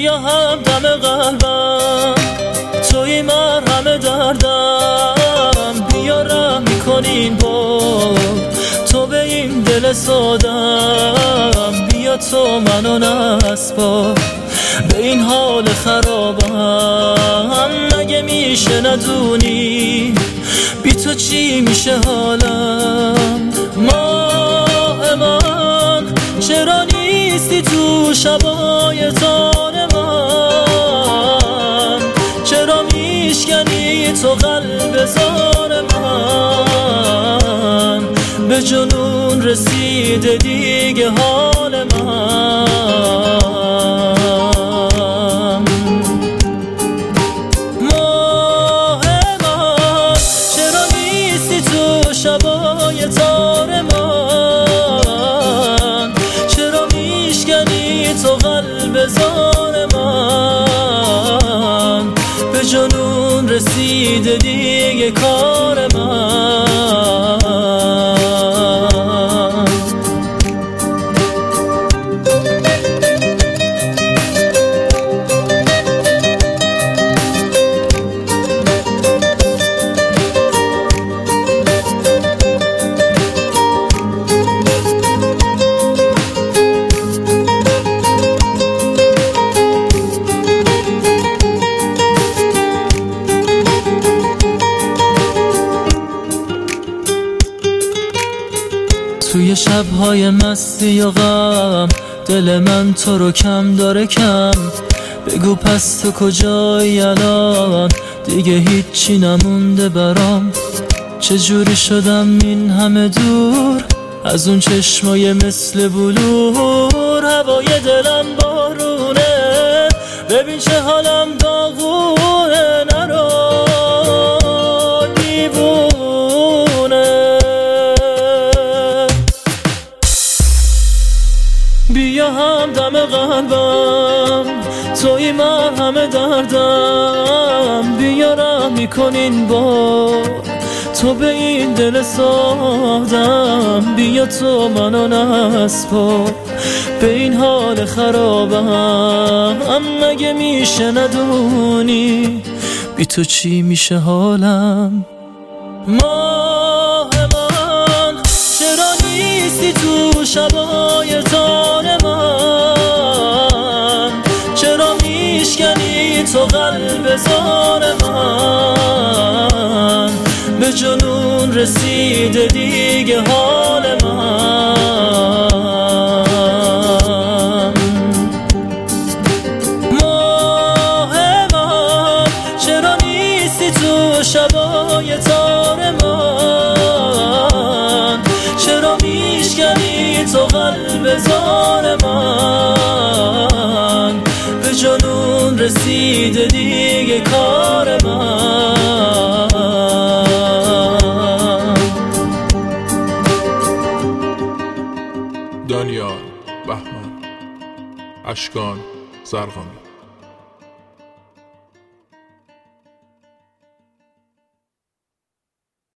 بیا همدم قلبم، توی مرهم دردم، بیا رحم میکنین با تو به این دل سادم. بیا تو منو نسپار به این حال خرابم، مگه میشه ندونی بی تو چی میشه حالم؟ ماه من چرا نیستی تو شبای تار من؟ چرا میشکنی تو قلب زار من؟ به جنون رسیده دیگه حال من. ماه من چرا نیستی تو شبای تار من؟ چرا میشکنی تو قلب زار من؟ به جنون رسیده دیگه کار من. توی شبهای مستی و غم دل من تو رو کم داره کم. بگو پس تو کجایی الان؟ دیگه هیچی نمونده برام. چجوری شدم این همه دور از اون چشمای مثل بلور؟ هوای دلم بارونه، ببین چه حالم داغونه. نرو دیوونه، بیا همدم قلبم، توی مرهم دردم، بیا رحم میکنین با تو به این دل سادم. بیا تو منو نسپار به این حال خرابم، مگه میشه ندونی بی تو چی میشه حالم؟ ماه من چرا نیستی تو شبای تار من؟ چرا میشکنی تو قلب زار من؟ به جنون رسیده دیگه حال من. ماه من چرا نیستی تو شبای تار من؟ چرا میشکنی تو قلب زار من؟ به جنون رسیده دیگه کار من. دانیال بهمن، اشکان زرقامی.